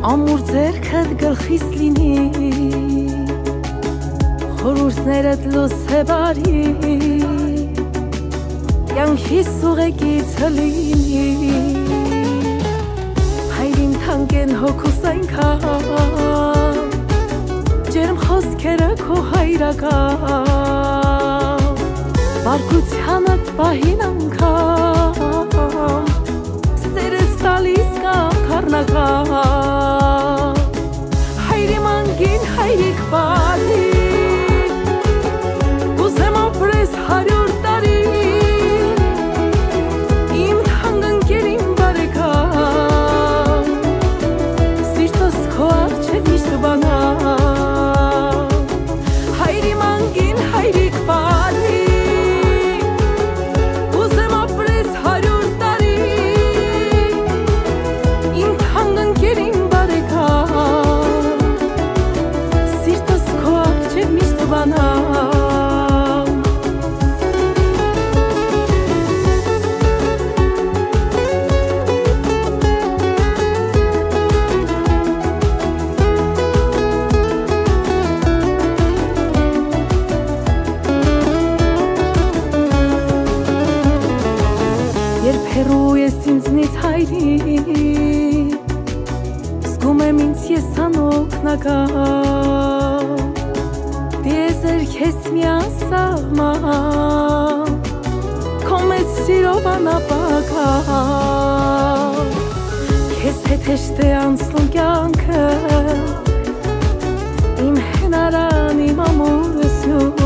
ամուր ձերքդ գլխիս լինի, խորհուրդներդ լույսե բարի, կյանքիս ուղեկիցը լինի, հայրին թանկ են հոգուս այնքան, ջերմ խոսքերը քո հայրական, բարկությանդ պահին անգամ, սերս տալիս կամ քառնական, հայրի մանգին հայրիկ բարի, ուզեմ ապրես 100 տարի, իմ թանկ ընկերիմ բարեկամ, սիրտս քո առջև միշտ բանա, հայրի մանգին հայրիկ բարի, ուզեմ ապրես 100 տարի, իմ թանկ ընկերիմ բարեկամ, սիրտս քո առջև միշտ բանա. Երբ հեռու ես ինձնից հայրիկ, զգում եմ ինձ ես անօգնական, դիեզերք ես միասահման, քո մեծ սիրով անապական, քեզ հետ հեշտ է անցնում կյանքը, իմ հենարան, իմ ամուսնու,